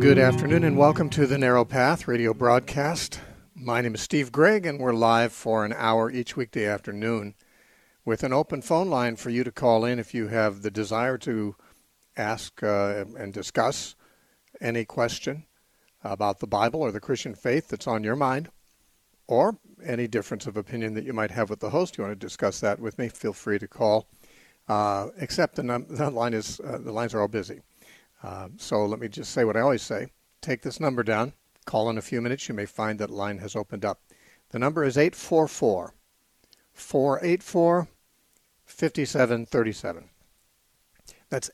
Good afternoon and welcome to the Narrow Path radio broadcast. My name is Steve Gregg and we're live for an hour each weekday afternoon with an open phone line for you to call in if you have the desire to ask and discuss any question about the Bible or the Christian faith that's on your mind, or any difference of opinion that you might have with the host. You want to discuss that with me, feel free to call, except the lines are all busy. So let me just say what I always say. Take this number down. Call in a few minutes. You may find that line has opened up. The number is 844-484-5737. That's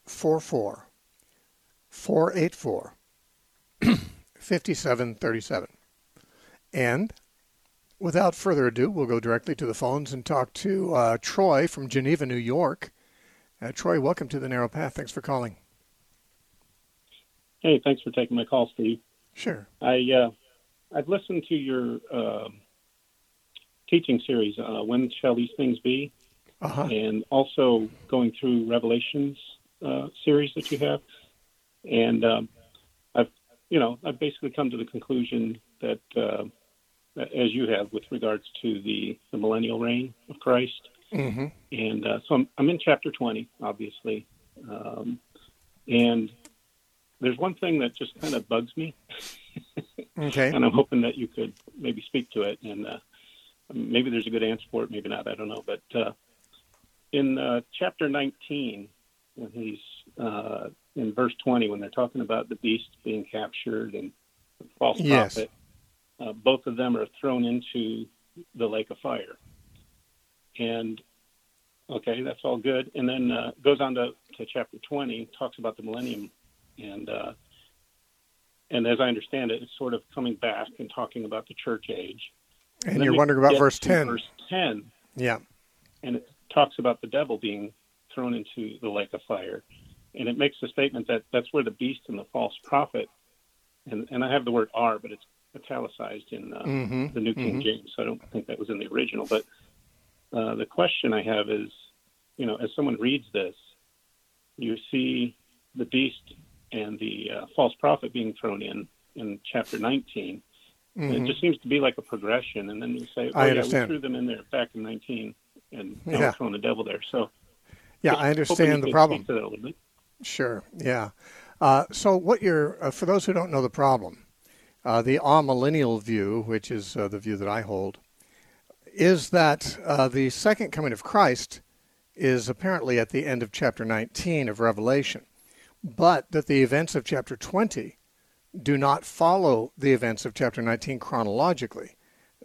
844-484-5737. And without further ado, we'll go directly to the phones and talk to Troy from Geneva, New York. Troy, welcome to the Narrow Path. Thanks for calling. Hey, thanks for taking my call, Steve. Sure. I've listened to your teaching series, When Shall These Things Be? And also going through Revelations series that you have. And I've basically come to the conclusion that, as you have with regards to the millennial reign of Christ. Mm-hmm. And so I'm in chapter 20, obviously. And there's one thing that just kind of bugs me. Okay. And I'm hoping that you could maybe speak to it. And maybe there's a good answer for it, maybe not, I don't know. But in chapter 19, when he's in verse 20, when they're talking about the beast being captured and the false prophet, both of them are thrown into the lake of fire. And, okay, that's all good. And then goes on to chapter 20, talks about the millennium. And as I understand it, it's sort of coming back and talking about the church age. And you're wondering about verse 10. Verse 10. Yeah. And it talks about the devil being thrown into the lake of fire. And it makes the statement that that's where the beast and the false prophet, and I have the word are, but it's italicized in the New King James, so I don't think that was in the original. But the question I have is, as someone reads this, you see the beast and the false prophet being thrown in chapter 19. Mm-hmm. It just seems to be like a progression. And then you say, I understand. We threw them in there back in 19 and now we're throwing the devil there. So, yeah, I understand the problem. To that a little bit. Sure, yeah. So what for those who don't know the problem, the amillennial view, which is the view that I hold, is that the second coming of Christ is apparently at the end of chapter 19 of Revelation, but that the events of chapter 20 do not follow the events of chapter 19 chronologically.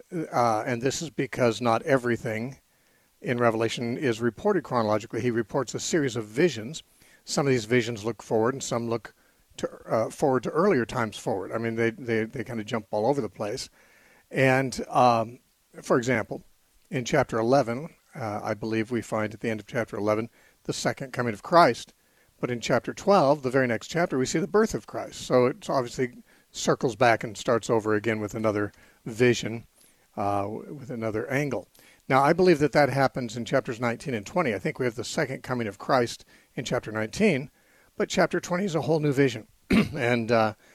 And this is because not everything in Revelation is reported chronologically. He reports a series of visions. Some of these visions look forward and some look forward to earlier times forward. I mean, they kind of jump all over the place. And, for example, in chapter 11, I believe we find at the end of chapter 11 the second coming of Christ. But in chapter 12, the very next chapter, we see the birth of Christ. So it obviously circles back and starts over again with another vision, with another angle. Now, I believe that happens in chapters 19 and 20. I think we have the second coming of Christ in chapter 19, but chapter 20 is a whole new vision. And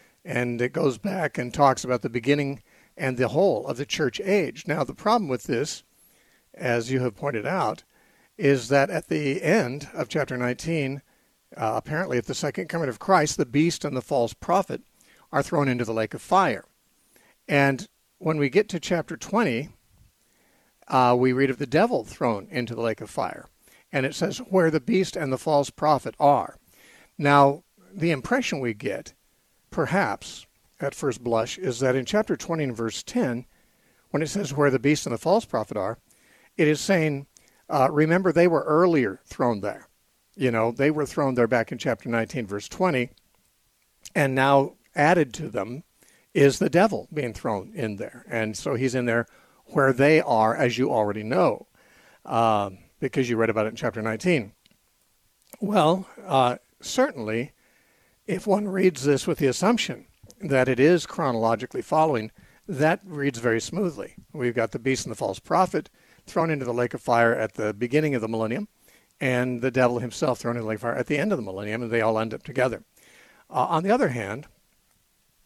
it goes back and talks about the beginning and the whole of the church age. Now, the problem with this, as you have pointed out, is that at the end of chapter 19, apparently at the second coming of Christ, the beast and the false prophet are thrown into the lake of fire. And when we get to chapter 20, we read of the devil thrown into the lake of fire. And it says, where the beast and the false prophet are. Now, the impression we get, perhaps, at first blush, is that in chapter 20 and verse 10, when it says where the beast and the false prophet are, it is saying, remember they were earlier thrown there. They were thrown there back in chapter 19, verse 20, and now added to them is the devil being thrown in there. And so he's in there where they are, as you already know, because you read about it in chapter 19. Well, certainly, if one reads this with the assumption that it is chronologically following, that reads very smoothly. We've got the beast and the false prophet thrown into the lake of fire at the beginning of the millennium, and the devil himself thrown into the lake of fire at the end of the millennium, and they all end up together. On the other hand,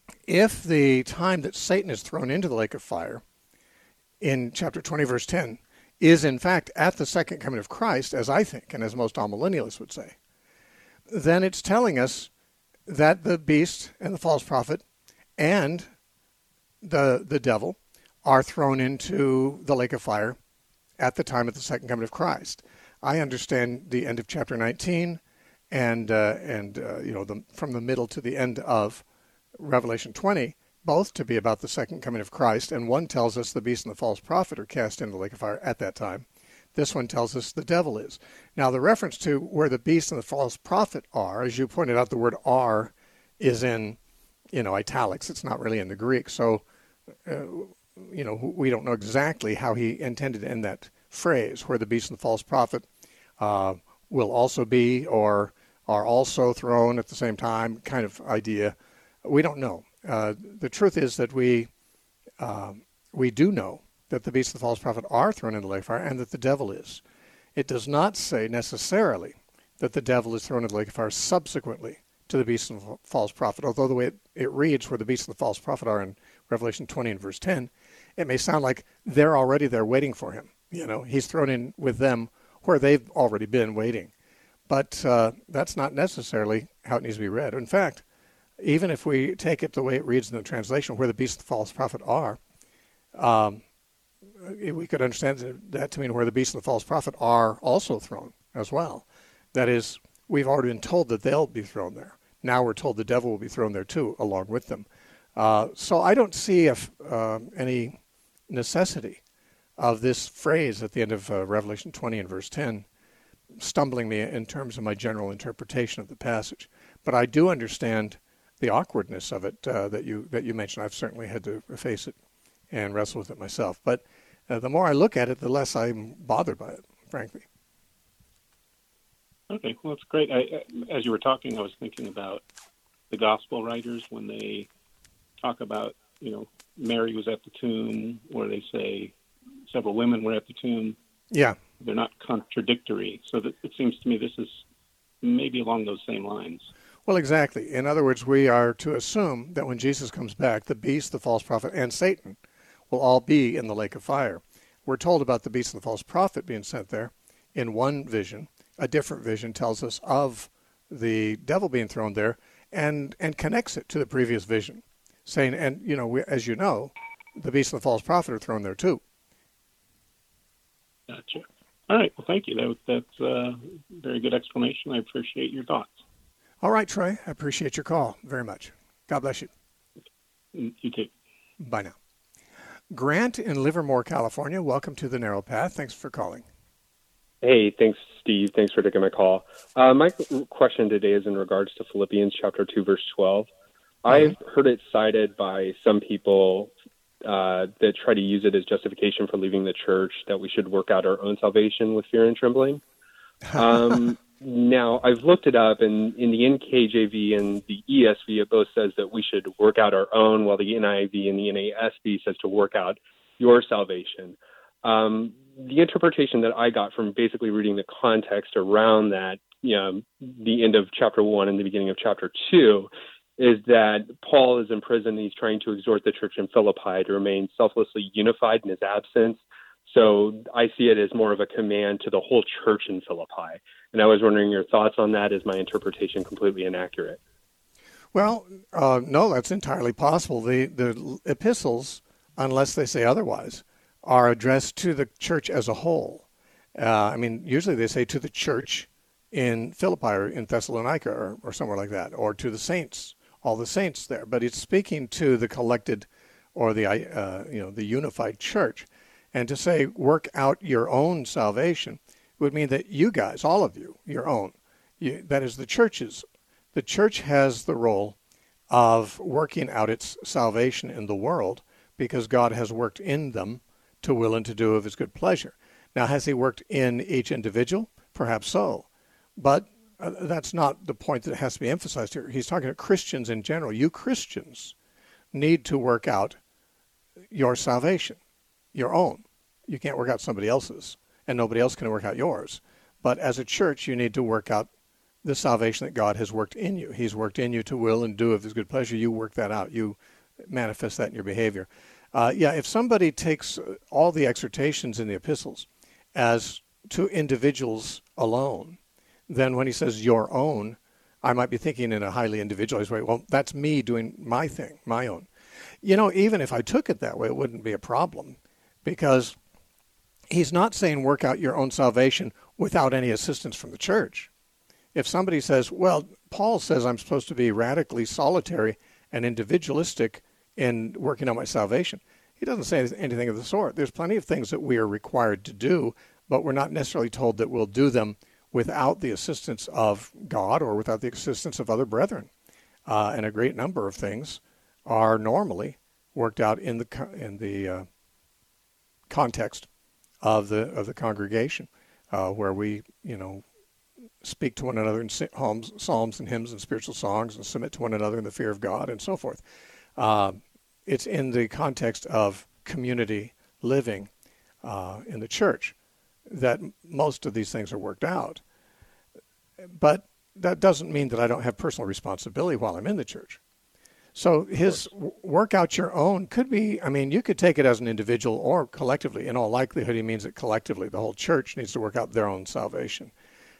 if the time that Satan is thrown into the lake of fire in chapter 20, verse 10, is in fact at the second coming of Christ, as I think, and as most amillennialists would say, then it's telling us that the beast and the false prophet and the devil are thrown into the lake of fire at the time of the second coming of Christ. I understand the end of chapter 19 and from the middle to the end of Revelation 20, both to be about the second coming of Christ, and one tells us the beast and the false prophet are cast into the lake of fire at that time. This one tells us the devil is. Now, the reference to where the beast and the false prophet are, as you pointed out, the word "are" is in, italics. It's not really in the Greek, so we don't know exactly how he intended to end that phrase, where the beast and the false prophet will also be or are also thrown at the same time, kind of idea. We don't know. The truth is that we do know that the beast and the false prophet are thrown into the lake of fire and that the devil is. It does not say necessarily that the devil is thrown into the lake of fire subsequently to the beast and the false prophet, although the way it reads where the beast and the false prophet are in Revelation 20 and verse 10, it may sound like they're already there waiting for him. He's thrown in with them where they've already been waiting. But that's not necessarily how it needs to be read. In fact, even if we take it the way it reads in the translation, where the beast and the false prophet are, we could understand that to mean where the beast and the false prophet are also thrown as well. That is, we've already been told that they'll be thrown there. Now we're told the devil will be thrown there too, along with them. So I don't see any necessity of this phrase at the end of Revelation 20 and verse 10 stumbling me in terms of my general interpretation of the passage. But I do understand the awkwardness of it that you mentioned. I've certainly had to face it and wrestle with it myself. But the more I look at it, the less I'm bothered by it, frankly. Okay, well, that's great. As you were talking, I was thinking about the gospel writers when they talk about, Mary was at the tomb, or they say several women were at the tomb. Yeah. They're not contradictory. So that it seems to me this is maybe along those same lines. Well, exactly. In other words, we are to assume that when Jesus comes back, the beast, the false prophet, and Satan will all be in the lake of fire. We're told about the beast and the false prophet being sent there in one vision. A different vision tells us of the devil being thrown there and connects it to the previous vision, saying, and, as you know, the beast and the false prophet are thrown there too. Gotcha. All right. Well, thank you. That's a very good explanation. I appreciate your thoughts. All right, Troy. I appreciate your call very much. God bless you. You too. Bye now. Grant in Livermore, California. Welcome to The Narrow Path. Thanks for calling. Hey, thanks, Steve. Thanks for taking my call. My question today is in regards to Philippians chapter 2, verse 12. I've heard it cited by some people that try to use it as justification for leaving the church, that we should work out our own salvation with fear and trembling. Now, I've looked it up, and in the NKJV and the ESV, it both says that we should work out our own, while the NIV and the NASB says to work out your salvation. The interpretation that I got from basically reading the context around that, the end of chapter 1 and the beginning of chapter 2, is that Paul is in prison and he's trying to exhort the church in Philippi to remain selflessly unified in his absence. So I see it as more of a command to the whole church in Philippi. And I was wondering your thoughts on that. Is my interpretation completely inaccurate? Well, no, that's entirely possible. The epistles, unless they say otherwise, are addressed to the church as a whole. Usually they say to the church in Philippi or in Thessalonica or somewhere like that, or to the saints, all the saints there. But it's speaking to the collected or the unified church. And to say work out your own salvation would mean that you guys, all of you, your own, that is the church's. The church has the role of working out its salvation in the world because God has worked in them to will and to do of his good pleasure. Now, has he worked in each individual? Perhaps so. But that's not the point that has to be emphasized here. He's talking to Christians in general. You Christians need to work out your salvation, your own. You can't work out somebody else's, and nobody else can work out yours. But as a church, you need to work out the salvation that God has worked in you. He's worked in you to will and do of his good pleasure. You work that out. You manifest that in your behavior. If somebody takes all the exhortations in the epistles as to individuals alone, then when he says your own, I might be thinking in a highly individualized way, well, that's me doing my thing, my own. Even if I took it that way, it wouldn't be a problem, because he's not saying work out your own salvation without any assistance from the church. If somebody says, well, Paul says I'm supposed to be radically solitary and individualistic in working on my salvation, he doesn't say anything of the sort. There's plenty of things that we are required to do, but we're not necessarily told that we'll do them without the assistance of God or without the assistance of other brethren. And a great number of things are normally worked out in the context of the congregation, where we, speak to one another in psalms and hymns and spiritual songs and submit to one another in the fear of God and so forth. It's in the context of community living in the church that most of these things are worked out. But that doesn't mean that I don't have personal responsibility while I'm in the church. So his work out your own could be, you could take it as an individual or collectively. In all likelihood, he means it collectively. The whole church needs to work out their own salvation.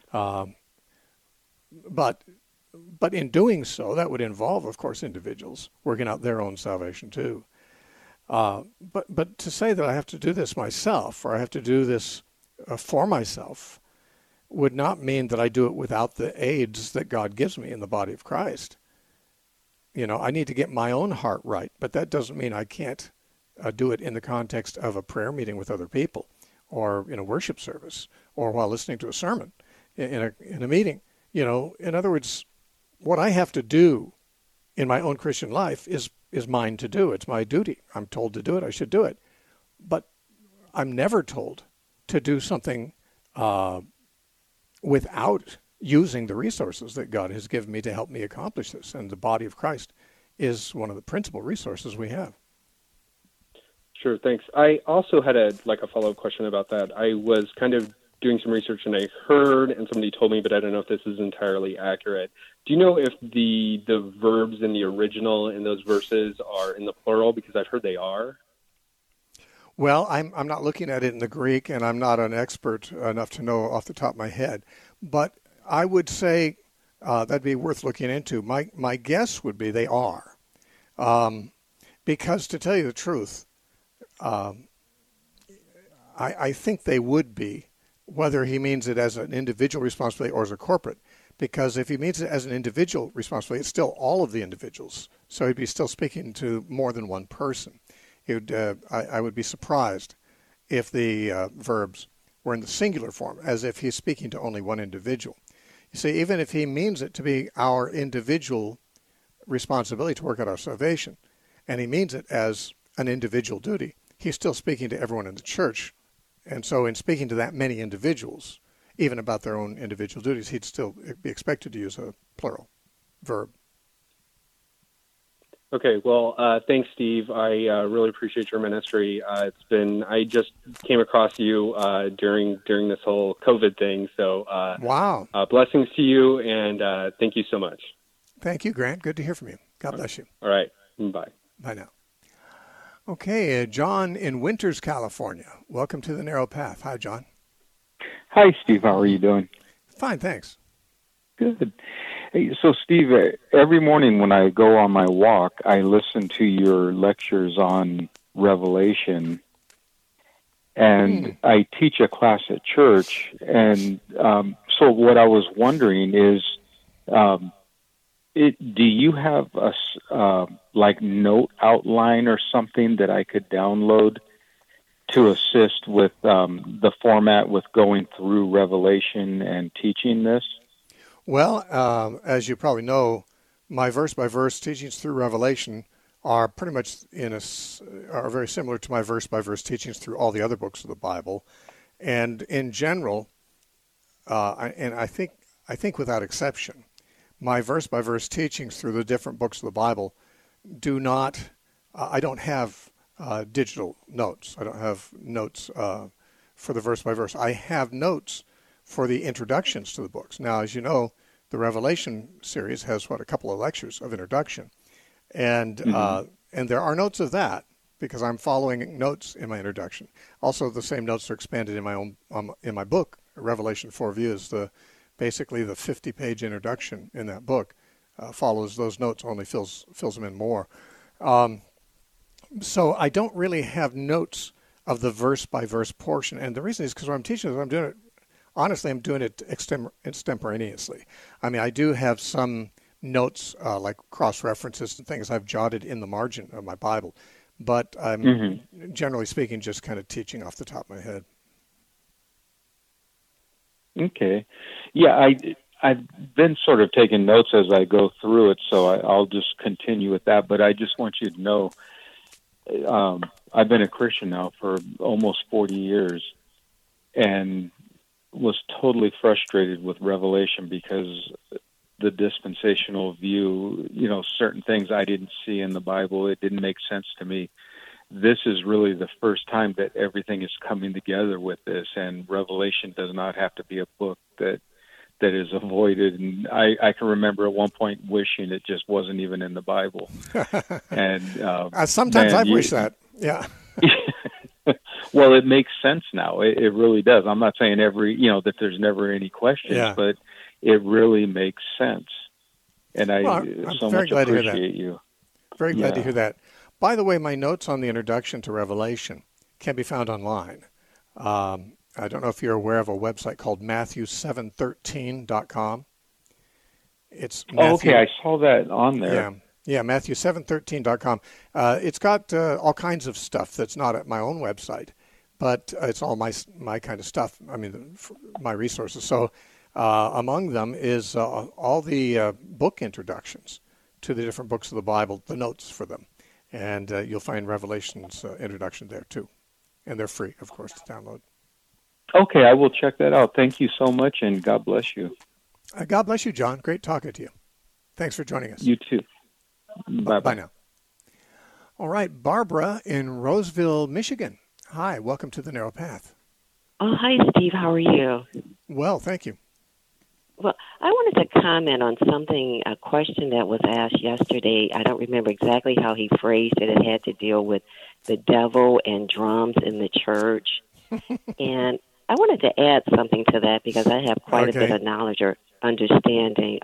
But in doing so, that would involve, of course, individuals working out their own salvation too. But to say that I have to do this myself, or I have to do this for myself, would not mean that I do it without the aids that God gives me in the body of Christ. I need to get my own heart right, but that doesn't mean I can't do it in the context of a prayer meeting with other people, or in a worship service, or while listening to a sermon in a meeting. In other words, what I have to do in my own Christian life is mine to do. It's my duty. I'm told to do it. I should do it. But I'm never told to do something without using the resources that God has given me to help me accomplish this. And the body of Christ is one of the principal resources we have. Sure, thanks. I also had a follow-up question about that. I was kind of doing some research, and I heard, and somebody told me, but I don't know if this is entirely accurate. Do you know if the verbs in the original in those verses are in the plural? Because I've heard they are. Well, I'm not looking at it in the Greek, and I'm not an expert enough to know off the top of my head. But I would say that'd be worth looking into. My guess would be they are. Because to tell you the truth, I think they would be, whether he means it as an individual responsibility or as a corporate. Because if he means it as an individual responsibility, it's still all of the individuals. So he'd be still speaking to more than one person. I would be surprised if the verbs were in the singular form, as if he's speaking to only one individual. You see, even if he means it to be our individual responsibility to work out our salvation, and he means it as an individual duty, he's still speaking to everyone in the church. And so in speaking to that many individuals, even about their own individual duties, he'd still be expected to use a plural verb. Okay, well, thanks, Steve. I really appreciate your ministry. I just came across you during this whole COVID thing. So wow. Blessings to you, and thank you so much. Thank you, Grant. Good to hear from you. God bless you. All right. Bye. Bye now. Okay, John in Winters, California. Welcome to the Narrow Path. Hi, John. Hi, Steve. How are you doing? Fine, thanks. Good. Hey, so, Steve, every morning when I go on my walk, I listen to your lectures on Revelation, and I teach a class at church. And so what I was wondering is, do you have a note outline or something that I could download to assist with the format with going through Revelation and teaching this? Well, as you probably know, my verse-by-verse teachings through Revelation are pretty much are very similar to my verse-by-verse teachings through all the other books of the Bible, and in general, and I think without exception, my verse-by-verse teachings through the different books of the Bible do not. I don't have digital notes. I don't have notes for the verse-by-verse. I have notes for the introductions to the books. Now, as you know, The Revelation series has, a couple of lectures of introduction. And and there are notes of that, because I'm following notes in my introduction. Also, the same notes are expanded in my book, Revelation 4 Views. Basically, the 50-page introduction in that book follows those notes, only fills them in more. So I don't really have notes of the verse-by-verse portion. And the reason is because when I'm teaching this, I'm doing it extemporaneously. I mean, I do have some notes like cross-references and things I've jotted in the margin of my Bible, but I'm generally speaking just kind of teaching off the top of my head. Okay. Yeah, I've been sort of taking notes as I go through it, so I'll just continue with that. But I just want you to know, I've been a Christian now for almost 40 years, and was totally frustrated with Revelation because the dispensational view, certain things I didn't see in the Bible, it didn't make sense to me. This is really the first time that everything is coming together with this, and Revelation does not have to be a book that is avoided. And I can remember at one point wishing it just wasn't even in the Bible. And sometimes I wish that. Yeah. Well, it makes sense now. It really does. I'm not saying that there's never any questions, but it really makes sense. And I'm so much appreciate you. Very glad to hear that. By the way, my notes on the introduction to Revelation can be found online. I don't know if you're aware of a website called Matthew713.com. It's okay, I saw that on there. Yeah, Matthew713.com. It's got all kinds of stuff that's not at my own website, but it's all my kind of stuff. I mean, my resources. So among them is all the book introductions to the different books of the Bible, the notes for them. And you'll find Revelation's introduction there, too. And they're free, of course, to download. Okay, I will check that out. Thank you so much, and God bless you. God bless you, John. Great talking to you. Thanks for joining us. You too. Bye-bye. Bye now. All right, Barbara in Roseville, Michigan. Hi, welcome to The Narrow Path. Oh, hi, Steve. How are you? Well, thank you. Well, I wanted to comment on a question that was asked yesterday. I don't remember exactly how he phrased it. It had to deal with the devil and drums in the church. And I wanted to add something to that because I have quite a bit of knowledge or understanding.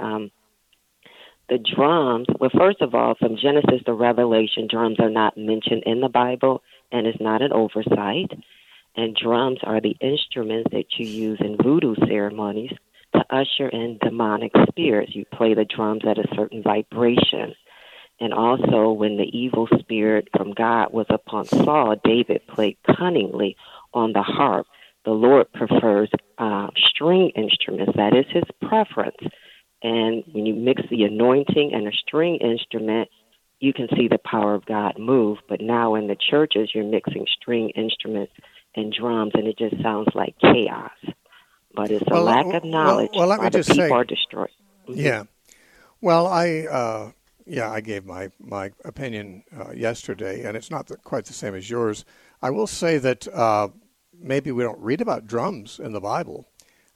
The drums, well, first of all, from Genesis to Revelation, drums are not mentioned in the Bible, and it's not an oversight. And drums are the instruments that you use in voodoo ceremonies to usher in demonic spirits. You play the drums at a certain vibration. And also, when the evil spirit from God was upon Saul, David played cunningly on the harp. The Lord prefers string instruments. That is his preference. And when you mix the anointing and a string instrument, you can see the power of God move. But now in the churches, you're mixing string instruments and drums, and it just sounds like chaos. But it's a lack of knowledge. Well, let me just say, people are destroyed. Mm-hmm. Yeah. Well, I gave my opinion yesterday, and it's not quite the same as yours. I will say that maybe we don't read about drums in the Bible.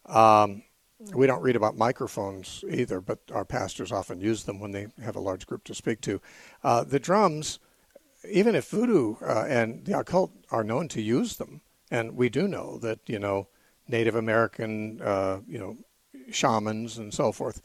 We don't read about microphones either, but our pastors often use them when they have a large group to speak to. The drums, even if voodoo and the occult are known to use them, and we do know that, Native American, shamans and so forth,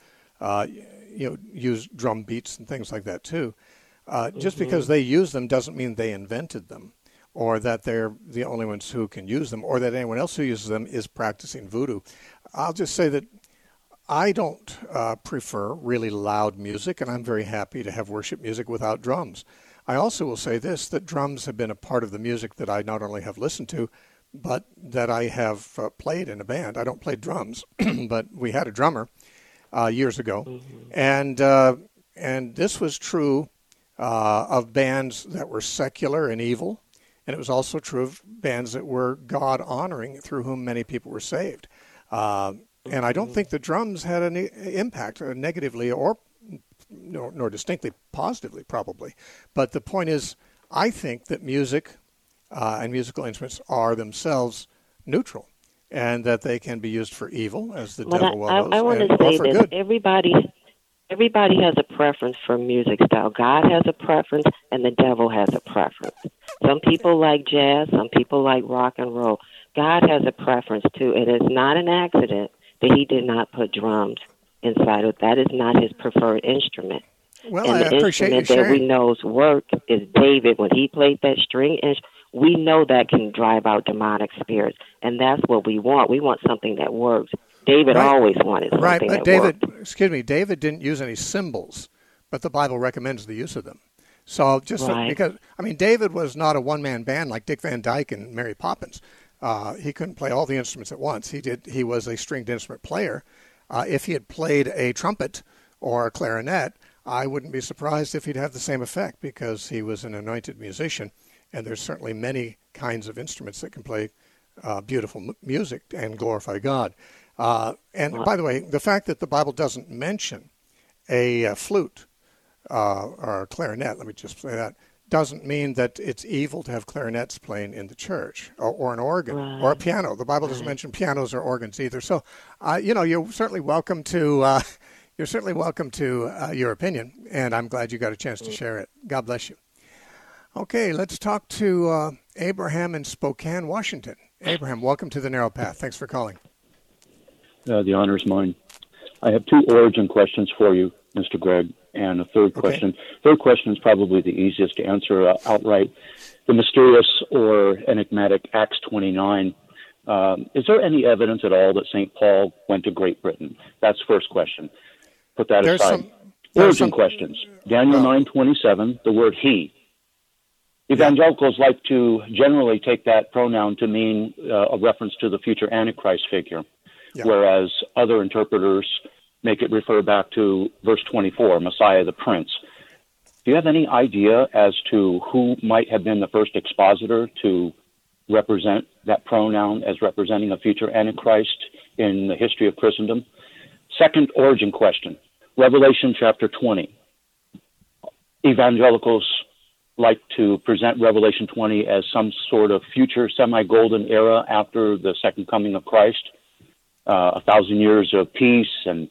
use drum beats and things like that too. Just because they use them doesn't mean they invented them, or that they're the only ones who can use them, or that anyone else who uses them is practicing voodoo. I'll just say that I don't prefer really loud music, and I'm very happy to have worship music without drums. I also will say this, that drums have been a part of the music that I not only have listened to, but that I have played in a band. I don't play drums, but we had a drummer years ago, and this was true of bands that were secular and evil, and it was also true of bands that were God-honoring, through whom many people were saved. And I don't think the drums had any impact negatively or nor distinctly positively, probably. But the point is, I think that music and musical instruments are themselves neutral. and that they can be used for evil, as the But devil well knows, I want to or say for this: good. everybody has a preference for music style. God has a preference, and the devil has a preference. Some people like jazz, some people like rock and roll. God has a preference too. It is not an accident that He did not put drums inside of. That is not His preferred instrument. Well, And I the appreciate you instrument that we sharing. know's work is David. When he played that string instrument, we know that can drive out demonic spirits, and that's what we want. We want something that works. David Right. always wanted something Right, but that worked. David didn't use any cymbals, but the Bible recommends the use of them. So Right. because, David was not a one-man band like Dick Van Dyke and Mary Poppins. He couldn't play all the instruments at once. He was a stringed instrument player. If he had played a trumpet or a clarinet, I wouldn't be surprised if he'd have the same effect, because he was an anointed musician, and there's certainly many kinds of instruments that can play beautiful music and glorify God. And by the way, the fact that the Bible doesn't mention a flute or a clarinet, let me just say that, doesn't mean that it's evil to have clarinets playing in the church, or an organ, or a piano. The Bible doesn't mention pianos or organs either. So, you're certainly welcome to your opinion, and I'm glad you got a chance to share it. God bless you. Okay, let's talk to Abraham in Spokane, Washington. Abraham, welcome to the Narrow Path. Thanks for calling. The honor is mine. I have two origin questions for you, Mr. Greg, and a third question. Okay. Third question is probably the easiest to answer outright. The mysterious or enigmatic Acts 29. Is there any evidence at all that St. Paul went to Great Britain? That's first question. Put that aside. Origin questions. Daniel 9:27, the word he. Evangelicals like to generally take that pronoun to mean a reference to the future Antichrist figure, whereas other interpreters make it refer back to verse 24, Messiah the Prince. Do you have any idea as to who might have been the first expositor to represent that pronoun as representing a future Antichrist in the history of Christendom? Second origin question, Revelation chapter 20. Evangelicals like to present Revelation 20 as some sort of future semi-golden era after the second coming of Christ, 1,000 years of peace and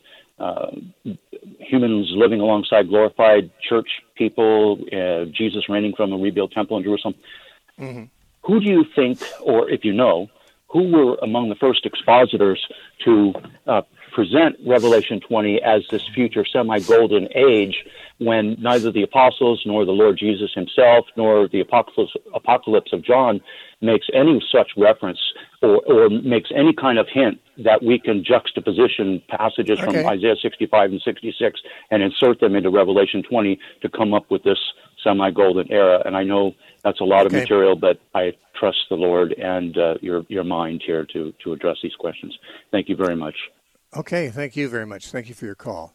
humans living alongside glorified church people, Jesus reigning from a rebuilt temple in Jerusalem. Mm-hmm. Who do you think, or if you know, who were among the first expositors to present Revelation 20 as this future semi-golden age, when neither the apostles nor the Lord Jesus himself nor the apocalypse of John makes any such reference or makes any kind of hint that we can juxtaposition passages from Isaiah 65 and 66 and insert them into Revelation 20 to come up with this semi-golden era? And I know that's a lot of material, but I trust the Lord and your mind here to address these questions. Thank you very much. Okay, thank you very much. Thank you for your call.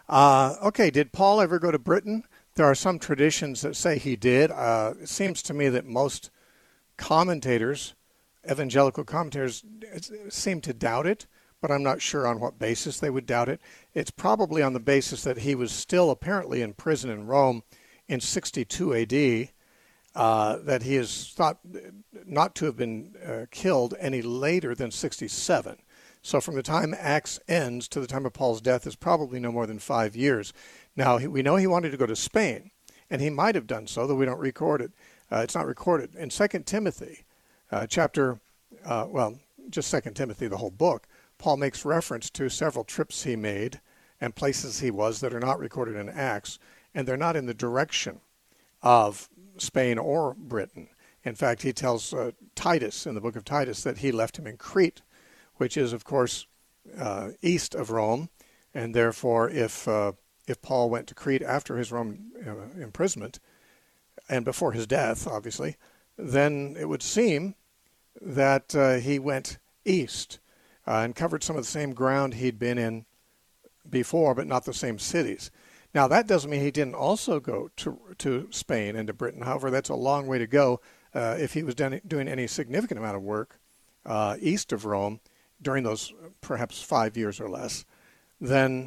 Did Paul ever go to Britain? There are some traditions that say he did. It seems to me that most commentators, evangelical commentators, seem to doubt it, but I'm not sure on what basis they would doubt it. It's probably on the basis that he was still apparently in prison in Rome in 62 A.D., that he is thought not to have been killed any later than 67. So from the time Acts ends to the time of Paul's death is probably no more than 5 years. Now, we know he wanted to go to Spain, and he might have done so, though we don't record it. It's not recorded. In 2 Timothy, just 2 Timothy, the whole book, Paul makes reference to several trips he made and places he was that are not recorded in Acts, and they're not in the direction of Spain or Britain. In fact, he tells Titus in the book of Titus that he left him in Crete, which is, of course, east of Rome, and therefore, if Paul went to Crete after his Roman imprisonment and before his death, obviously, then it would seem that he went east and covered some of the same ground he'd been in before, but not the same cities. Now, that doesn't mean he didn't also go to Spain and to Britain. However, that's a long way to go. If he was doing any significant amount of work east of Rome during those perhaps 5 years or less, then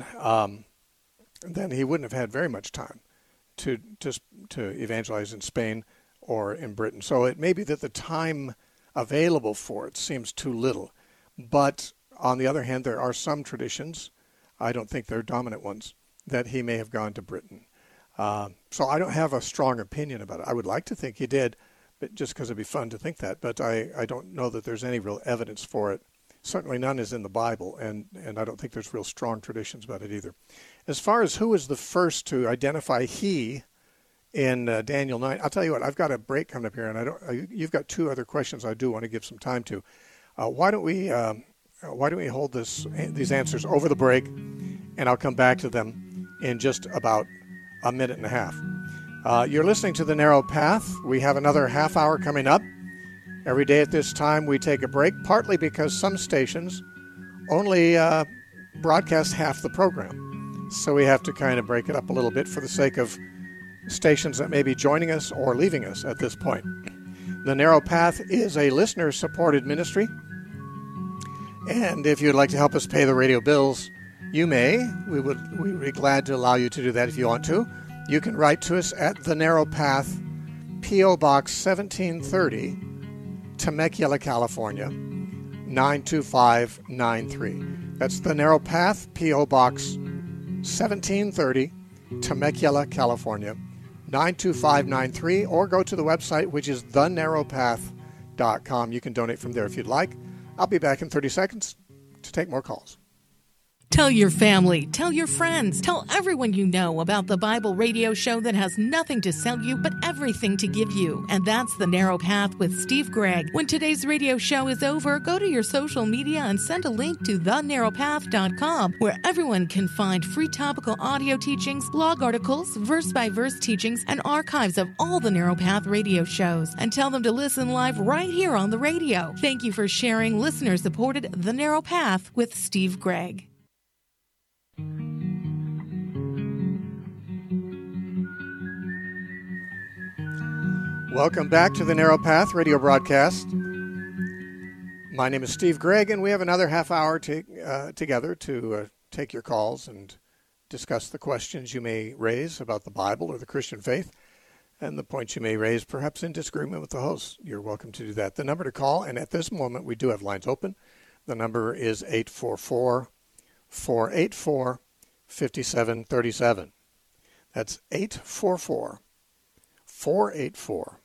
he wouldn't have had very much time to evangelize in Spain or in Britain. So it may be that the time available for it seems too little. But on the other hand, there are some traditions, I don't think they're dominant ones, that he may have gone to Britain. So I don't have a strong opinion about it. I would like to think he did, but just because it'd be fun to think that. But I don't know that there's any real evidence for it. Certainly none is in the Bible, and I don't think there's real strong traditions about it either. As far as who was the first to identify he in Daniel 9, I'll tell you what, I've got a break coming up here, and you've got two other questions I do want to give some time to. Why don't we hold these answers over the break, and I'll come back to them in just about a minute and a half. You're listening to The Narrow Path. We have another half hour coming up. Every day at this time we take a break, partly because some stations only broadcast half the program. So we have to kind of break it up a little bit for the sake of stations that may be joining us or leaving us at this point. The Narrow Path is a listener-supported ministry. And if you'd like to help us pay the radio bills, you may. We would be glad to allow you to do that if you want to. You can write to us at The Narrow Path, P.O. Box 1730, Temecula, California, 92593. That's The Narrow Path, P.O. Box 1730, Temecula, California, 92593, or go to the website, which is thenarrowpath.com. You can donate from there if you'd like. I'll be back in 30 seconds to take more calls. Tell your family, tell your friends, tell everyone you know about the Bible radio show that has nothing to sell you but everything to give you. And that's The Narrow Path with Steve Gregg. When today's radio show is over, go to your social media and send a link to thenarrowpath.com, where everyone can find free topical audio teachings, blog articles, verse-by-verse teachings, and archives of all the Narrow Path radio shows. And tell them to listen live right here on the radio. Thank you for sharing listener-supported The Narrow Path with Steve Gregg. Welcome back to the Narrow Path radio broadcast. My name is Steve Gregg, and we have another half hour together to take your calls and discuss the questions you may raise about the Bible or the Christian faith, and the points you may raise perhaps in disagreement with the host. You're welcome to do that. The number to call, and at this moment we do have lines open. The number is 844-484-5737. That's 844-484-5737.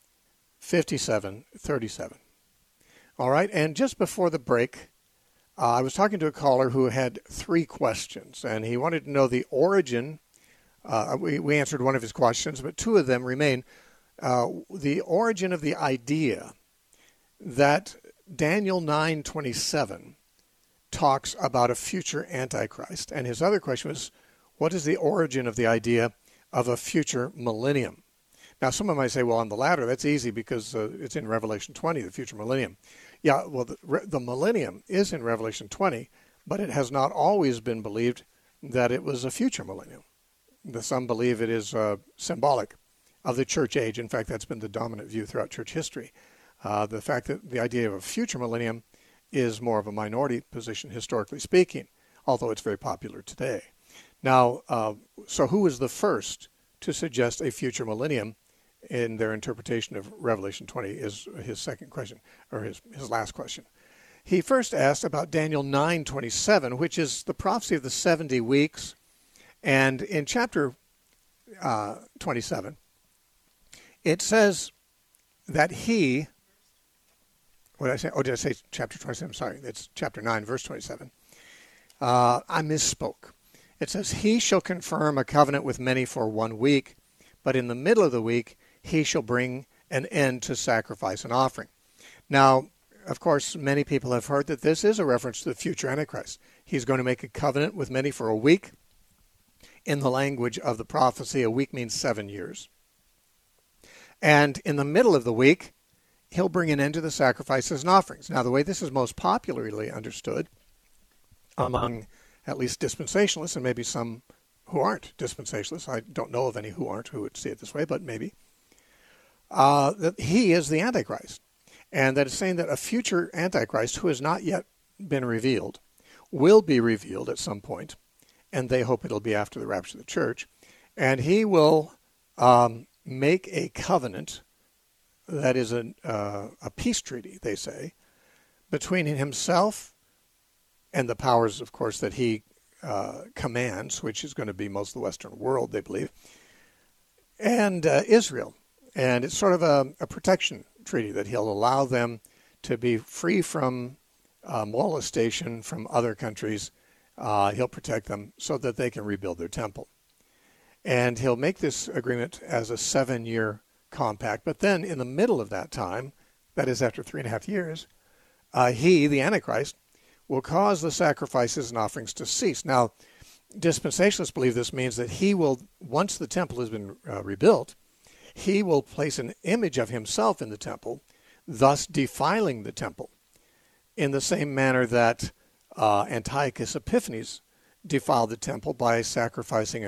All right, and just before the break, I was talking to a caller who had three questions, and he wanted to know the origin. We answered one of his questions, but two of them remain. The origin of the idea that Daniel 9:27 talks about a future Antichrist. And his other question was, what is the origin of the idea of a future millennium? Now, someone might say, well, on the latter, that's easy because it's in Revelation 20, the future millennium. Yeah, well, the millennium is in Revelation 20, but it has not always been believed that it was a future millennium. Some believe it is symbolic of the church age. In fact, that's been the dominant view throughout church history. The fact that the idea of a future millennium is more of a minority position, historically speaking, although it's very popular today. Now, so who was the first to suggest a future millennium in their interpretation of Revelation 20 is his second question, or his last question. He first asked about Daniel 9:27, which is the prophecy of the 70 weeks. And in chapter 27, it says that he, what did I say? Oh, did I say chapter 27? Sorry, it's chapter 9, verse 27. I misspoke. It says, he shall confirm a covenant with many for 1 week, but in the middle of the week, he shall bring an end to sacrifice and offering. Now, of course, many people have heard that this is a reference to the future Antichrist. He's going to make a covenant with many for a week. In the language of the prophecy, a week means 7 years. And in the middle of the week, he'll bring an end to the sacrifices and offerings. Now, the way this is most popularly understood among at least dispensationalists, and maybe some who aren't dispensationalists, I don't know of any who aren't who would see it this way, but maybe, that he is the Antichrist. And that is saying that a future Antichrist who has not yet been revealed will be revealed at some point, and they hope it'll be after the rapture of the church, and he will make a covenant that is a peace treaty, they say, between himself and the powers, of course, that he commands, which is going to be most of the Western world, they believe, and Israel. And it's sort of a protection treaty that he'll allow them to be free from molestation from other countries. He'll protect them so that they can rebuild their temple. And he'll make this agreement as a 7-year compact. But then in the middle of that time, that is after 3.5 years, he, the Antichrist, will cause the sacrifices and offerings to cease. Now, dispensationalists believe this means that he will, once the temple has been rebuilt, he will place an image of himself in the temple, thus defiling the temple, in the same manner that Antiochus Epiphanes defiled the temple by sacrificing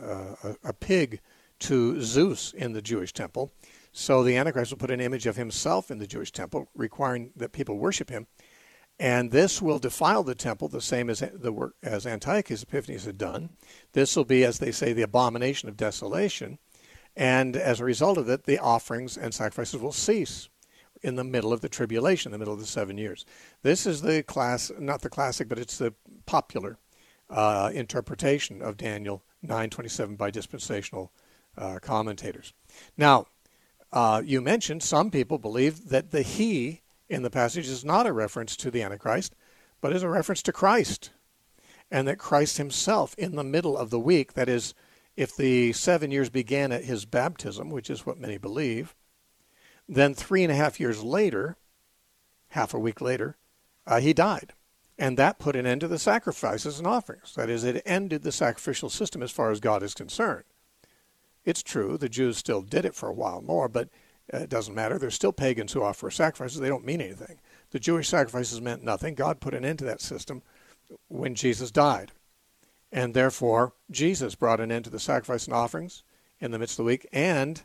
a pig to Zeus in the Jewish temple. So the Antichrist will put an image of himself in the Jewish temple, requiring that people worship him. And this will defile the temple, the same as Antiochus Epiphanes had done. This will be, as they say, the abomination of desolation. And as a result of it, the offerings and sacrifices will cease in the middle of the tribulation, in the middle of the 7 years. This is the not the classic, but it's the popular interpretation of Daniel 9:27 by dispensational commentators. Now, you mentioned some people believe that the he in the passage is not a reference to the Antichrist, but is a reference to Christ, and that Christ himself in the middle of the week, that is, if the 7 years began at his baptism, which is what many believe, then 3.5 years later, half a week later, he died. And that put an end to the sacrifices and offerings. That is, it ended the sacrificial system as far as God is concerned. It's true, the Jews still did it for a while more, but it doesn't matter. There's still pagans who offer sacrifices. They don't mean anything. The Jewish sacrifices meant nothing. God put an end to that system when Jesus died. And therefore, Jesus brought an end to the sacrifice and offerings in the midst of the week. And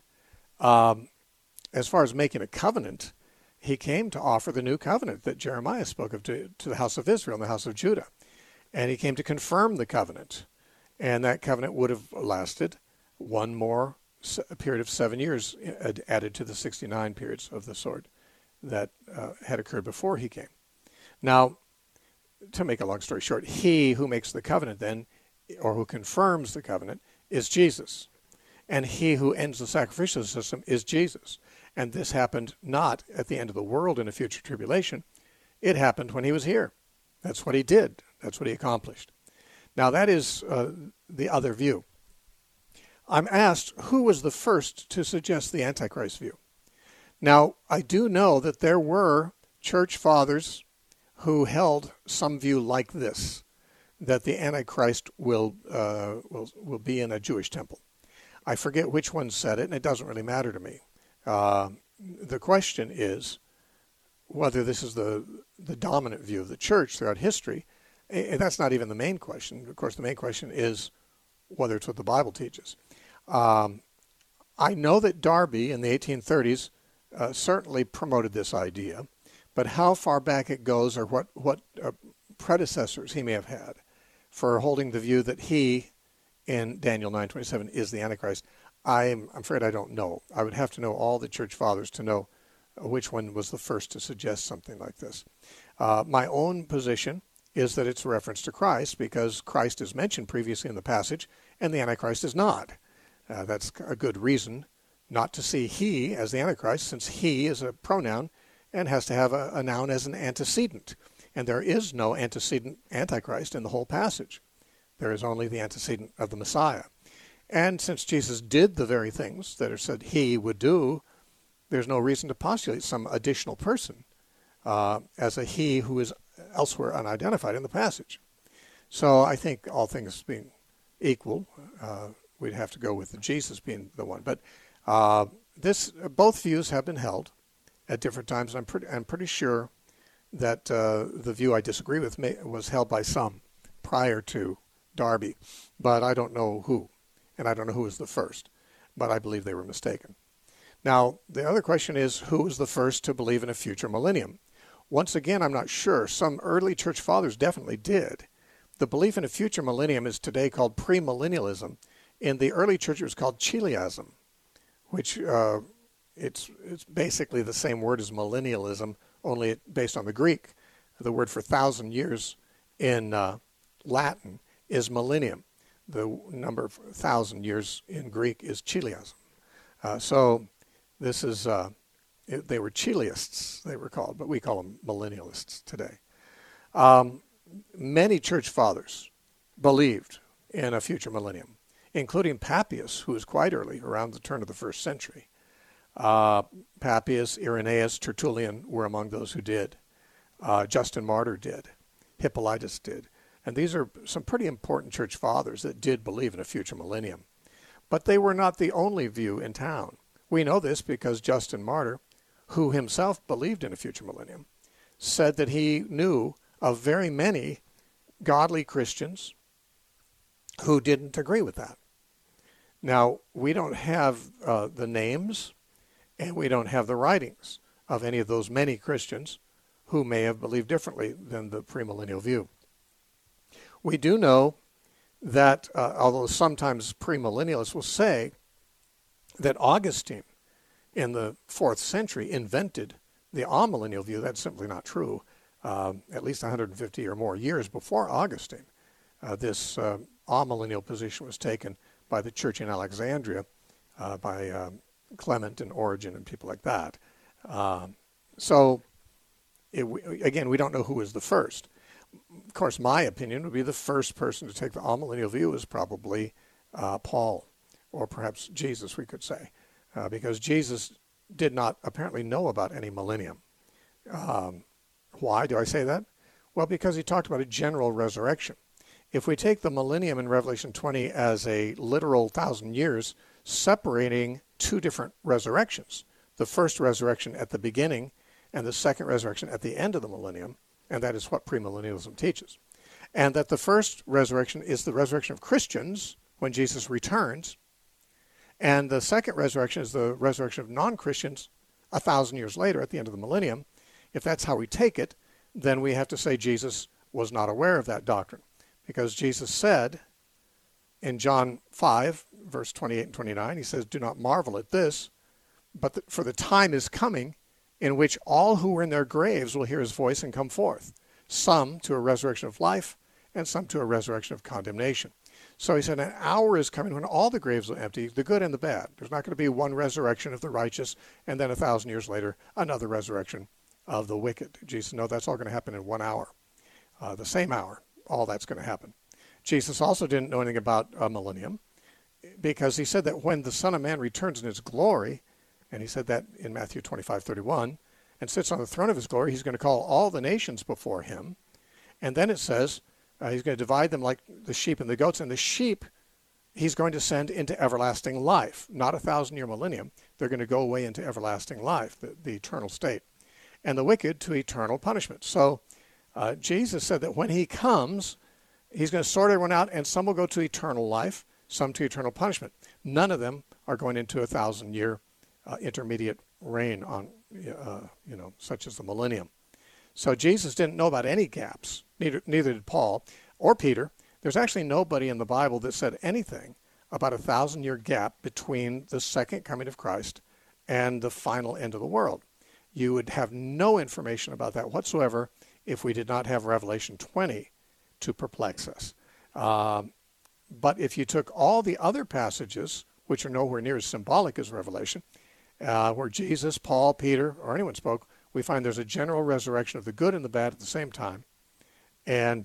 as far as making a covenant, he came to offer the new covenant that Jeremiah spoke of to the house of Israel and the house of Judah. And he came to confirm the covenant. And that covenant would have lasted one more period of 7 years added to the 69 periods of the sword that had occurred before he came. Now, to make a long story short, he who makes the covenant then, or who confirms the covenant, is Jesus. And he who ends the sacrificial system is Jesus. And this happened not at the end of the world in a future tribulation. It happened when he was here. That's what he did. That's what he accomplished. Now, that is the other view. I'm asked who was the first to suggest the Antichrist view. Now, I do know that there were church fathers who held some view like this, that the Antichrist will be in a Jewish temple. I forget which one said it, and it doesn't really matter to me. The question is whether this is the dominant view of the church throughout history. And that's not even the main question. Of course, the main question is whether it's what the Bible teaches. I know that Darby in the 1830s certainly promoted this idea, but how far back it goes or what predecessors he may have had for holding the view that he, in Daniel 9:27, is the Antichrist, I'm afraid I don't know. I would have to know all the church fathers to know which one was the first to suggest something like this. My own position is that it's a reference to Christ because Christ is mentioned previously in the passage and the Antichrist is not. That's a good reason not to see he as the Antichrist, since he is a pronoun and has to have a noun as an antecedent. And there is no antecedent Antichrist in the whole passage. There is only the antecedent of the Messiah. And since Jesus did the very things that are said he would do, there's no reason to postulate some additional person as a he who is elsewhere unidentified in the passage. So I think all things being equal, we'd have to go with the Jesus being the one. But both views have been held at different times. I'm pretty sure that the view I disagree with was held by some prior to Darby, but I don't know who, and I don't know who was the first, but I believe they were mistaken. Now, the other question is, who was the first to believe in a future millennium? Once again, I'm not sure. Some early church fathers definitely did. The belief in a future millennium is today called premillennialism. In the early church, it was called chiliasm, which it's basically the same word as millennialism, only based on the Greek. The word for 1,000 years in Latin is millennium. The number of 1,000 years in Greek is chiliasm. So this is, they were chiliists, they were called, but we call them millennialists today. Many church fathers believed in a future millennium, including Papias, who was quite early, around the turn of the 1st century. Papias, Irenaeus, Tertullian were among those who did. Justin Martyr did. Hippolytus did. And these are some pretty important church fathers that did believe in a future millennium. But they were not the only view in town. We know this because Justin Martyr, who himself believed in a future millennium, said that he knew of very many godly Christians who didn't agree with that. Now, we don't have the names and we don't have the writings of any of those many Christians who may have believed differently than the premillennial view. We do know that, although sometimes premillennialists will say that Augustine in the 4th century invented the amillennial view, that's simply not true. At least 150 or more years before Augustine, this amillennial position was taken by the church in Alexandria, by Clement and Origen and people like that. Again, we don't know who was the first. Of course, my opinion would be the first person to take the amillennial view is probably Paul, or perhaps Jesus, we could say, because Jesus did not apparently know about any millennium. Why do I say that? Well, because he talked about a general resurrection. If we take the millennium in Revelation 20 as a literal 1,000 years, separating two different resurrections, the first resurrection at the beginning and the second resurrection at the end of the millennium, and that is what premillennialism teaches, and that the first resurrection is the resurrection of Christians when Jesus returns, and the second resurrection is the resurrection of non-Christians 1,000 years later at the end of the millennium. If that's how we take it, then we have to say Jesus was not aware of that doctrine, because Jesus said in John 5, verse 28 and 29, he says, "Do not marvel at this, but for the time is coming in which all who are in their graves will hear his voice and come forth, some to a resurrection of life and some to a resurrection of condemnation." So he said, an hour is coming when all the graves will empty, the good and the bad. There's not going to be one resurrection of the righteous and then 1,000 years later another resurrection of the wicked. Jesus said, no, that's all going to happen in 1 hour. The same hour, all that's going to happen. Jesus also didn't know anything about a millennium because he said that when the Son of Man returns in his glory, and he said that in Matthew 25:31, and sits on the throne of his glory, he's going to call all the nations before him. And then it says he's going to divide them like the sheep and the goats, and the sheep he's going to send into everlasting life, not 1,000-year millennium. They're going to go away into everlasting life, the eternal state, and the wicked to eternal punishment. So Jesus said that when he comes, he's going to sort everyone out, and some will go to eternal life, some to eternal punishment. None of them are going into 1,000-year intermediate reign on, such as the millennium. So Jesus didn't know about any gaps. Neither did Paul or Peter. There's actually nobody in the Bible that said anything about a 1,000-year gap between the second coming of Christ and the final end of the world. You would have no information about that whatsoever if we did not have Revelation 20 to perplex us. But if you took all the other passages, which are nowhere near as symbolic as Revelation, where Jesus, Paul, Peter, or anyone spoke, we find there's a general resurrection of the good and the bad at the same time. And,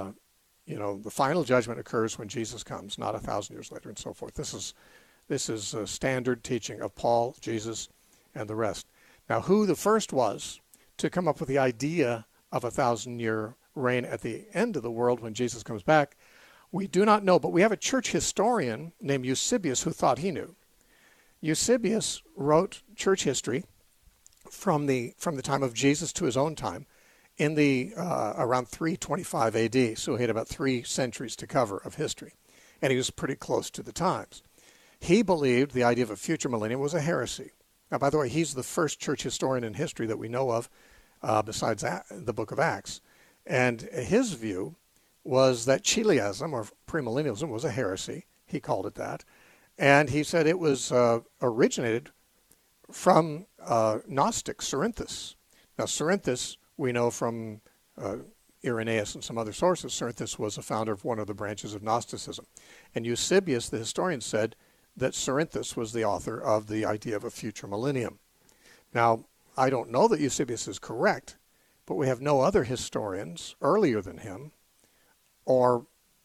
the final judgment occurs when Jesus comes, not 1,000 years later and so forth. This is a standard teaching of Paul, Jesus, and the rest. Now, who the first was to come up with the idea of a 1,000-year reign at the end of the world when Jesus comes back, we do not know. But we have a church historian named Eusebius who thought he knew. Eusebius wrote church history from the time of Jesus to his own time in the around 325 AD. So he had about 3 centuries to cover of history, and he was pretty close to the times. He believed the idea of a future millennium was a heresy. Now, by the way, he's the first church historian in history that we know of, besides the book of Acts. And his view was that chiliasm, or premillennialism, was a heresy. He called it that. And he said it was originated from Gnostic Cerinthus. Now, Cerinthus, we know from Irenaeus and some other sources, Cerinthus was a founder of one of the branches of Gnosticism. And Eusebius, the historian, said that Cerinthus was the author of the idea of a future millennium. Now, I don't know that Eusebius is correct, but we have no other historians earlier than him, or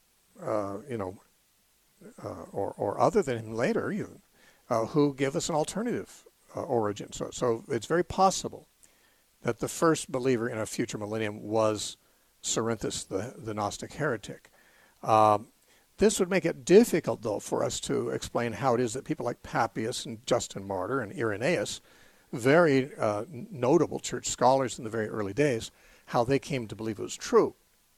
or other than him later, even, who give us an alternative origin. So it's very possible that the first believer in a future millennium was Cerinthus, the Gnostic heretic. This would make it difficult, though, for us to explain how it is that people like Papias and Justin Martyr and Irenaeus, very notable church scholars in the very early days, how they came to believe it was true.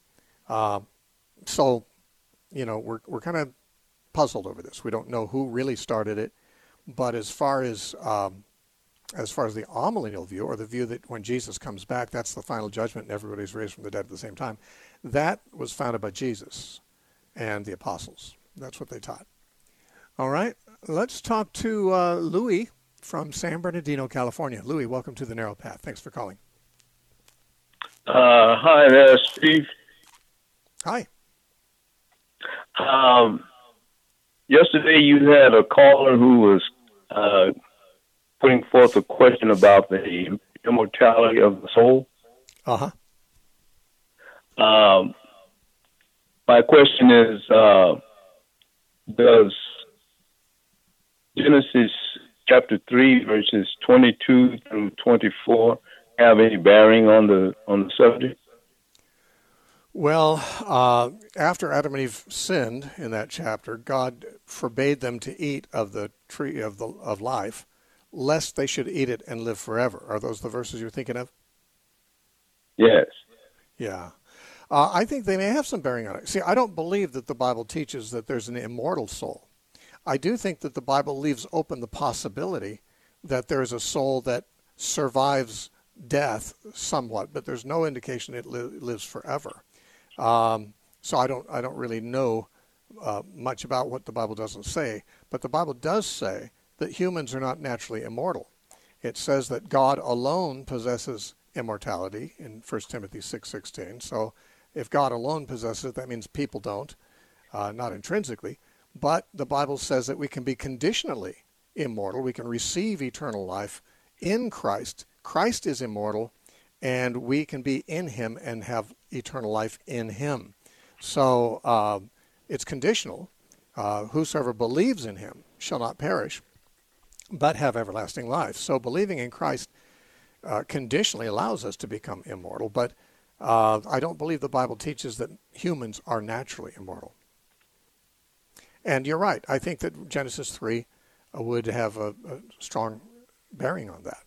So, we're kind of puzzled over this. We don't know who really started it, but as far as the amillennial view, or the view that when Jesus comes back, that's the final judgment and everybody's raised from the dead at the same time, that was founded by Jesus and the apostles. That's what they taught. All right, let's talk to Louis from San Bernardino, California. Louis, welcome to the Narrow Path. Thanks for calling. Hi there, Steve. Hi. Yesterday you had a caller who was putting forth a question about the immortality of the soul. Uh-huh. My question is, does Genesis chapter 3, verses 22 through 24 have any bearing on the subject? Well, after Adam and Eve sinned in that chapter, God forbade them to eat of the tree of life, lest they should eat it and live forever. Are those the verses you're thinking of? Yes. Yeah. I think they may have some bearing on it. See, I don't believe that the Bible teaches that there's an immortal soul. I do think that the Bible leaves open the possibility that there is a soul that survives death somewhat, but there's no indication it lives forever. So I don't really know much about what the Bible doesn't say, but the Bible does say that humans are not naturally immortal. It says that God alone possesses immortality in 1 Timothy 6:16. So if God alone possesses it, that means people don't, not intrinsically. But the Bible says that we can be conditionally immortal. We can receive eternal life in Christ. Christ is immortal, and we can be in him and have eternal life in him. So it's conditional. Whosoever believes in him shall not perish, but have everlasting life. So believing in Christ conditionally allows us to become immortal, but I don't believe the Bible teaches that humans are naturally immortal. And you're right. I think that Genesis 3 would have a strong bearing on that.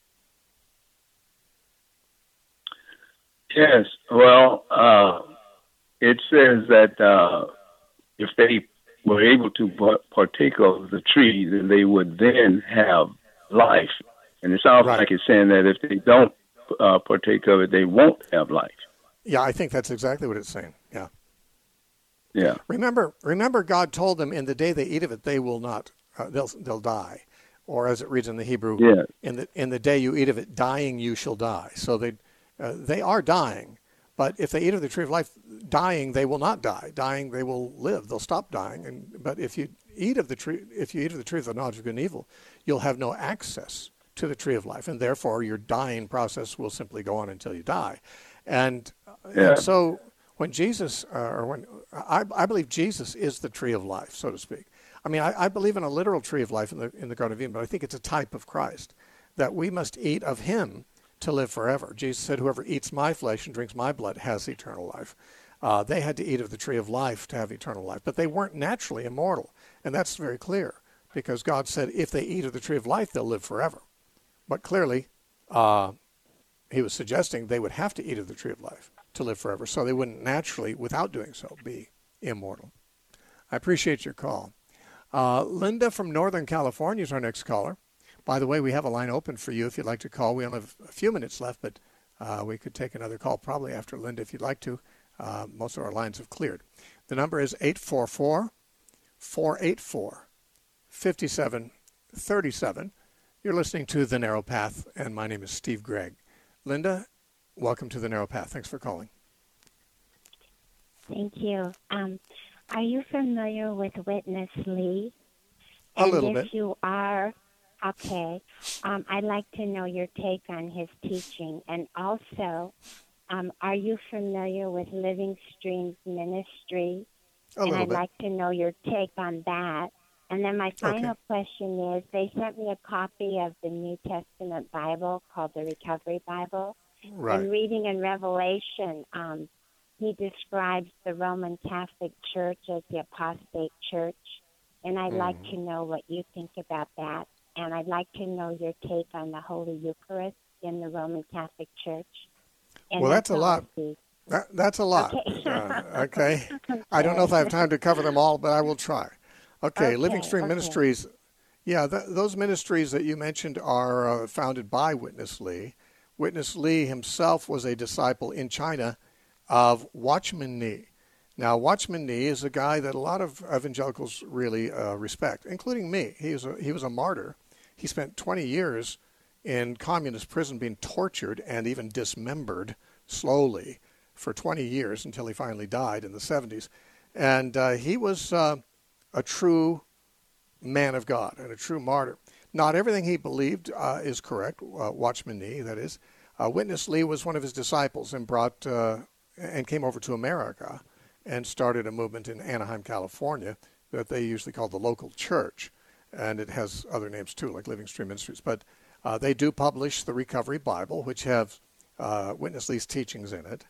Yes. Well, it says that if they were able to partake of the tree, then they would then have life. And it sounds like it's saying that if they don't partake of it, they won't have life. Yeah, I think that's exactly what it's saying. Yeah. Yeah. Remember, God told them, in the day they eat of it, they will not. They'll die, or as it reads in the Hebrew, in the day you eat of it, dying you shall die. So they are dying, but if they eat of the tree of life, dying they will not die. Dying they will live. They'll stop dying. But if you eat of the tree, of the knowledge of good and evil, you'll have no access to the tree of life, and therefore your dying process will simply go on until you die. And so when Jesus, I believe Jesus is the tree of life, so to speak. I mean, I believe in a literal tree of life in the Garden of Eden, but I think it's a type of Christ, that we must eat of him to live forever. Jesus said, whoever eats my flesh and drinks my blood has eternal life. They had to eat of the tree of life to have eternal life, but they weren't naturally immortal, and that's very clear, because God said if they eat of the tree of life, they'll live forever. But clearly, he was suggesting they would have to eat of the tree of life to live forever, so they wouldn't naturally, without doing so, be immortal. I appreciate your call. Linda from Northern California is our next caller. By the way, we have a line open for you if you'd like to call. We only have a few minutes left, but we could take another call probably after Linda if you'd like to. Most of our lines have cleared. The number is 844-484-5737. You're listening to The Narrow Path, and my name is Steve Gregg. Linda, welcome to the Narrow Path. Thanks for calling. Thank you. Are you familiar with Witness Lee? A little bit. If you are, okay. I'd like to know your take on his teaching. And also, are you familiar with Living Streams Ministry? And I'd like to know your take on that. And then my final question is, they sent me a copy of the New Testament Bible called the Recovery Bible. Right. And reading in Revelation, he describes the Roman Catholic Church as the apostate church. And I'd like to know what you think about that. And I'd like to know your take on the Holy Eucharist in the Roman Catholic Church. And well, that's a lot. That's a lot. Okay. I don't know if I have time to cover them all, but I will try. Okay, Living Stream Ministries. Yeah, those ministries that you mentioned are founded by Witness Lee. Witness Lee himself was a disciple in China of Watchman Nee. Now, Watchman Nee is a guy that a lot of evangelicals really respect, including me. He was a martyr. He spent 20 years in communist prison being tortured and even dismembered slowly for 20 years until he finally died in the 70s. And he was a true man of God and a true martyr. Not everything he believed is correct, Watchman Nee, that is. Witness Lee was one of his disciples and brought and came over to America and started a movement in Anaheim, California, that they usually call the local church. And it has other names too, like Living Stream Ministries. But they do publish the Recovery Bible, which have Witness Lee's teachings in it.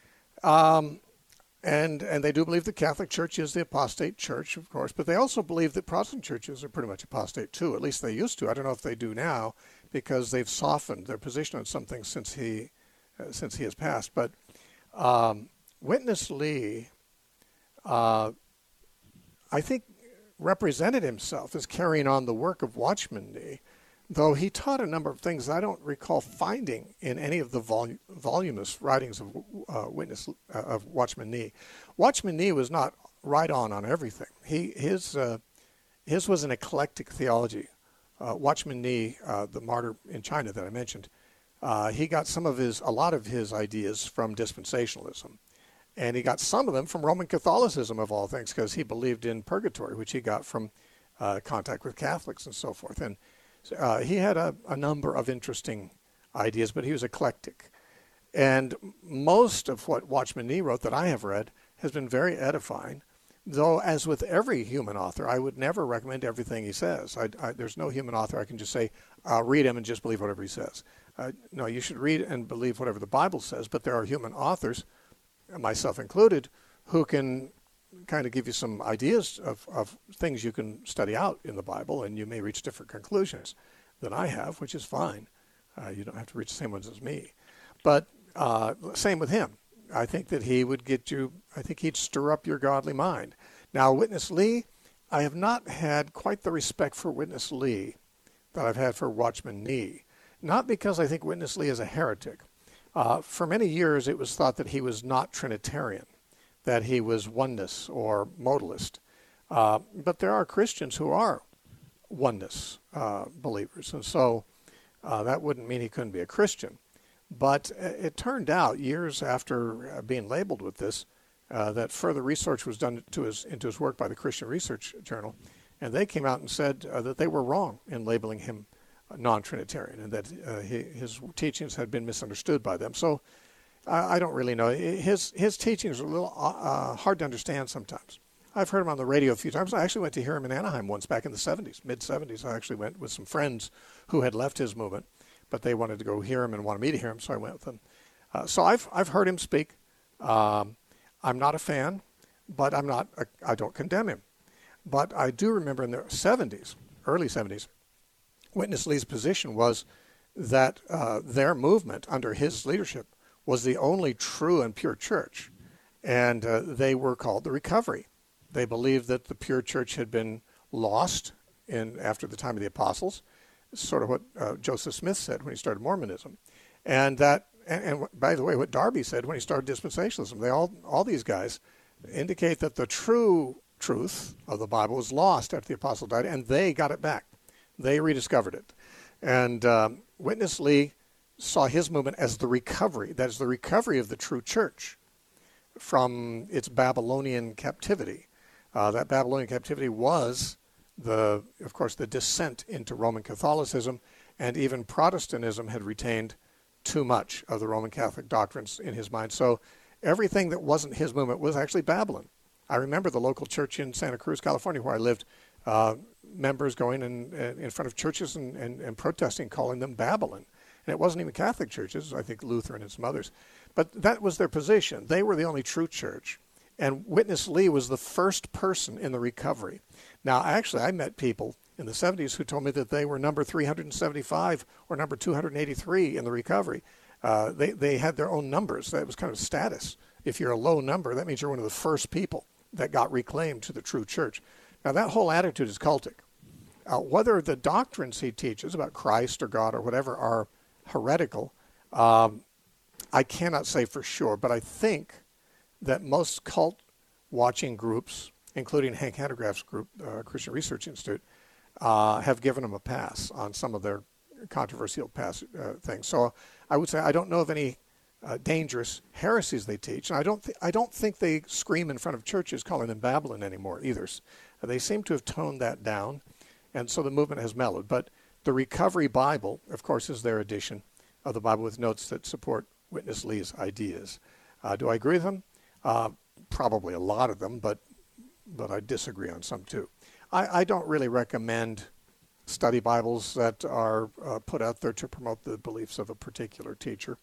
And they do believe the Catholic Church is the apostate church, of course, but they also believe that Protestant churches are pretty much apostate too. At least they used to. I don't know if they do now, because they've softened their position on some things since he has passed. But Witness Lee, I think, represented himself as carrying on the work of Watchman Nee, though he taught a number of things I don't recall finding in any of the voluminous writings of Watchman Nee. Watchman Nee was not right on everything. His was an eclectic theology. Watchman Nee, the martyr in China that I mentioned, he got a lot of his ideas from dispensationalism. And he got some of them from Roman Catholicism, of all things, because he believed in purgatory, which he got from contact with Catholics and so forth. And he had a number of interesting ideas, but he was eclectic. And most of what Watchman Nee wrote that I have read has been very edifying, though, as with every human author, I would never recommend everything he says. There's no human author I can just say, read him and just believe whatever he says. No, you should read and believe whatever the Bible says, but there are human authors, myself included, who can kind of give you some ideas of things you can study out in the Bible, and you may reach different conclusions than I have, which is fine. You don't have to reach the same ones as me. But same with him. I think that he would he'd stir up your godly mind. Now, Witness Lee, I have not had quite the respect for Witness Lee that I've had for Watchman Nee. Not because I think Witness Lee is a heretic. For many years, it was thought that he was not Trinitarian, that he was oneness or modalist. But there are Christians who are oneness believers, and so that wouldn't mean he couldn't be a Christian. But it turned out, years after being labeled with this, that further research was done into his work by the Christian Research Journal, and they came out and said that they were wrong in labeling him non-Trinitarian, and that his teachings had been misunderstood by them. So I don't really know. His teachings are a little hard to understand sometimes. I've heard him on the radio a few times. I actually went to hear him in Anaheim once back in the 70s, mid-70s. I actually went with some friends who had left his movement, but they wanted to go hear him and wanted me to hear him, so I went with them. So I've heard him speak. I'm not a fan, but I don't condemn him. But I do remember in the 70s, early 70s, Witness Lee's position was that their movement under his leadership was the only true and pure church, and they were called the Recovery. They believed that the pure church had been lost after the time of the apostles, sort of what Joseph Smith said when he started Mormonism, and by the way, what Darby said when he started dispensationalism. They all these guys indicate that the true truth of the Bible was lost after the apostle died, and they got it back. They rediscovered it. And Witness Lee saw his movement as the recovery. That is the recovery of the true church from its Babylonian captivity. That Babylonian captivity was, of course, the descent into Roman Catholicism, and even Protestantism had retained too much of the Roman Catholic doctrines in his mind. So everything that wasn't his movement was actually Babylon. I remember the local church in Santa Cruz, California, where I lived, members going in front of churches and protesting, calling them Babylon. And it wasn't even Catholic churches, I think Lutheran and some others. But that was their position. They were the only true church. And Witness Lee was the first person in the recovery. Now, actually, I met people in the 70s who told me that they were number 375 or number 283 in the recovery. They had their own numbers. That was kind of status. If you're a low number, that means you're one of the first people that got reclaimed to the true church. Now, that whole attitude is cultic. Whether the doctrines he teaches about Christ or God or whatever are heretical, I cannot say for sure, but I think that most cult-watching groups, including Hank Hanegraaff's group, Christian Research Institute, have given him a pass on some of their controversial things. So I would say I don't know of any dangerous heresies they teach, and I don't think they scream in front of churches calling them Babylon anymore either. They seem to have toned that down, and so the movement has mellowed. But the Recovery Bible, of course, is their edition of the Bible with notes that support Witness Lee's ideas. Do I agree with them? Probably a lot of them, but I disagree on some too. I don't really recommend study Bibles that are put out there to promote the beliefs of a particular teacher.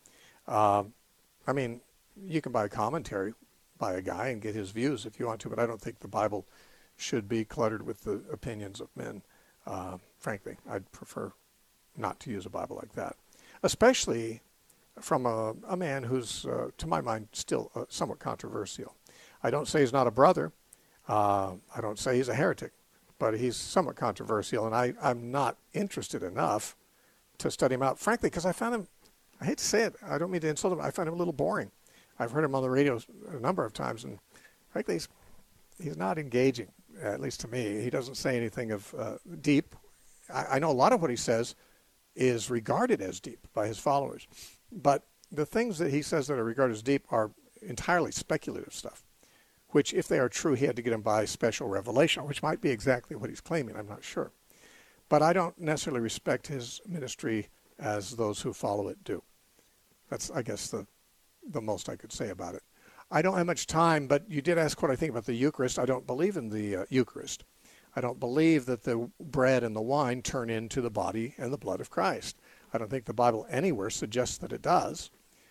I mean, you can buy a commentary by a guy and get his views if you want to, but I don't think the Bible should be cluttered with the opinions of men. Frankly, I'd prefer not to use a Bible like that, especially from a man who's, to my mind, still somewhat controversial. I don't say he's not a brother. I don't say he's a heretic, but he's somewhat controversial, and I'm not interested enough to study him out, frankly, because I found him, I hate to say it, I don't mean to insult him, I find him a little boring. I've heard him on the radio a number of times, and frankly, he's not engaging, at least to me. He doesn't say anything of deep. I know a lot of what he says is regarded as deep by his followers, but the things that he says that are regarded as deep are entirely speculative stuff, which, if they are true, he had to get them by special revelation, which might be exactly what he's claiming. I'm not sure. But I don't necessarily respect his ministry as those who follow it do. That's, I guess, the most I could say about it. I don't have much time, but you did ask what I think about the Eucharist. I don't believe in the Eucharist. I don't believe that the bread and the wine turn into the body and the blood of Christ. I don't think the Bible anywhere suggests that it does.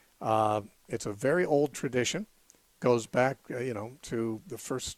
It's a very old tradition. Goes back, to the first,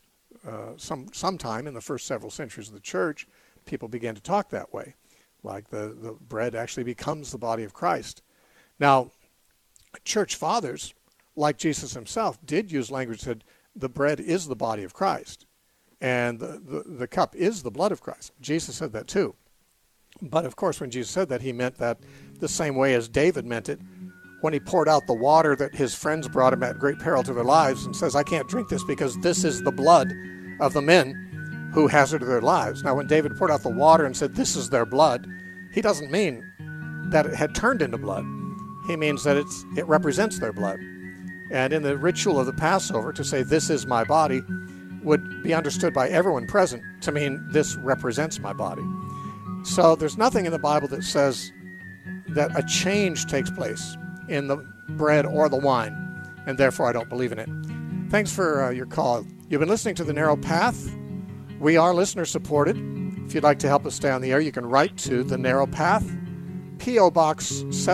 sometime in the first several centuries of the church, people began to talk that way, like the bread actually becomes the body of Christ. Now, church fathers, like Jesus himself, did use language that said the bread is the body of Christ, and the cup is the blood of Christ. Jesus said that too. But of course, when Jesus said that, he meant that the same way as David meant it when he poured out the water that his friends brought him at great peril to their lives and says, I can't drink this because this is the blood of the men who hazarded their lives. Now, when David poured out the water and said, this is their blood, he doesn't mean that it had turned into blood. He means that it represents their blood. And in the ritual of the Passover, to say, this is my body, would be understood by everyone present to mean this represents my body. So there's nothing in the Bible that says that a change takes place in the bread or the wine, and therefore I don't believe in it. Thanks for your call. You've been listening to The Narrow Path. We are listener supported. If you'd like to help us stay on the air, you can write to The Narrow Path, P.O. Box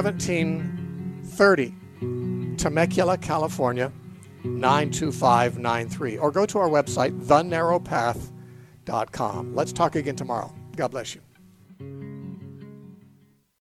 1730, Temecula, California 92593, or go to our website, thenarrowpath.com. Let's talk again tomorrow. God bless you.